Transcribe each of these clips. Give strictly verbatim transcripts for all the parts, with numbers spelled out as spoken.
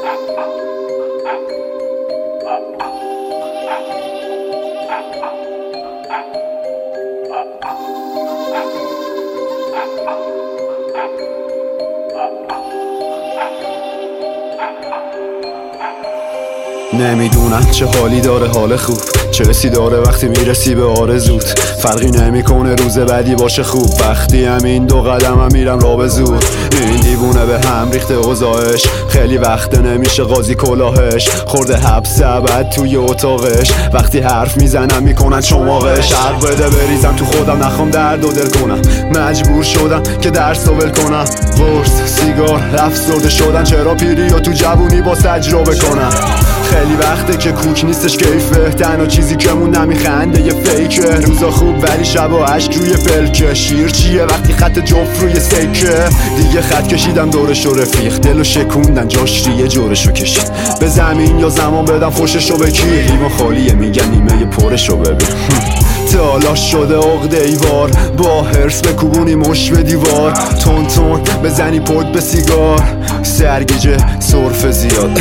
نمیدونم چه حالی داره حال خوب، چه حسی داره وقتی میرسی به آرزوت. فرقی نمیکنه روز بعدی باشه خوب، وقتی همین دو قدم هم میرم را به زور. این دیوونه به هم ریخته اوضاعش، خیلی وقت نمیشه قاضی کلاهش. خورده حبس ابد توی اتاقش، وقتی حرف میزنم میکنن چماقش. حق بده بریزم تو خودم، نخوام درد و دل کنم. مجبور شدم که درس ول کنم. قرص سیگار افسرده شدن، چرا پیری و تو جوونی با تجربه کنم. خیلی وقته که کوک نیستش کیفه، تنها چیزی که موندم میخنده یه فیکه. روزا خوب ولی شبا عشق روی پلکه. شیر چیه وقتی خط جفت روی سیکه. دیگه خط کشیدم دورشو رفیق، دلو شکوندن جاش ریه جورشو کشید. به زمین یا زمان بدم خوششو به کی؟ لیوان خالیه میگن نیمه پرشو ببین. تالاش شده عقده ایوار، با هرس بکوبونی مش به دیوار. تون تون بزنی پد به سیگار، سرگیجه سرفه زیاد.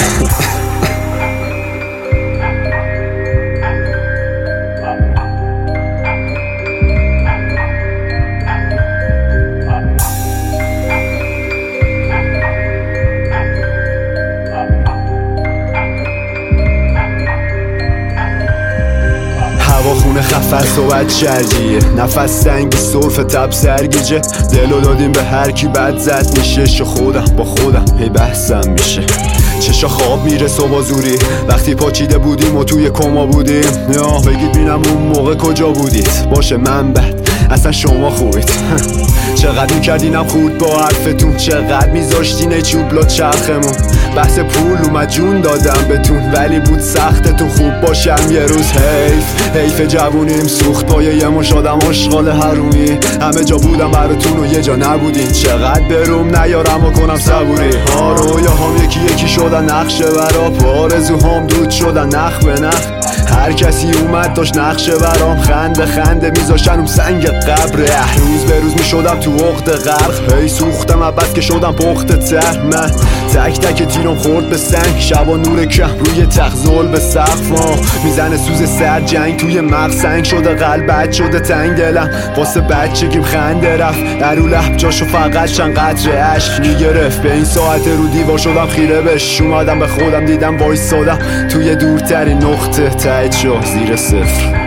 هوا خونه خفت و بد شرجیه، نفس سنگی صرف تب سرگیجه. دلو دادیم به هر کی بد زد میشه. شو خودم با خودم هی بحثم میشه. چشا خواب میره صبح زوری، وقتی پاچیده بودیم و توی کما بودیم. یا بگید بینم اون موقع کجا بودید. باشه من بد اصلا شما خوبید. چقدر میکردینم خورد با حرفتون، چقدر میذاشتین ای چوبلا چرخمون. بحث پول اومد جون دادم بهتون، ولی بود سختتون خوب باشم یه روز. حیف حیف جوونیم سوخت پایه یه مش آدم اشغال حرومی. همه جا بودم براتون و یه جا نبودین، چقدر بروم نیارم و کنم صبوری. ها رویاهام یکی یکی شدن نقشه برا، آرزوهام دود شدن نخ به نخ. هر کسی اومد داشت نقشه برام، خنده خنده میذاشتن اون سنگ قبر. روز به روز میشدم تو عقد غرق، هی سوختم عباس که شدم پخت تر. من تک تک تیرم خورد به سنگ، شبا نور کم روی تخت زل به سقف. ما میزنه سوز سر جنگ توی مغز، سنگ شده قلب بد شده تنگ دلم. واسه بچگیم خنده رفت در رو لب جاشو فقط چند قطره عشق میگرفت. به این ساعت رو دیوار شدم خیره بهش، اومدم به خودم دیدم وایسادم توی دورترین نقطه، تایید شو زیر صفر.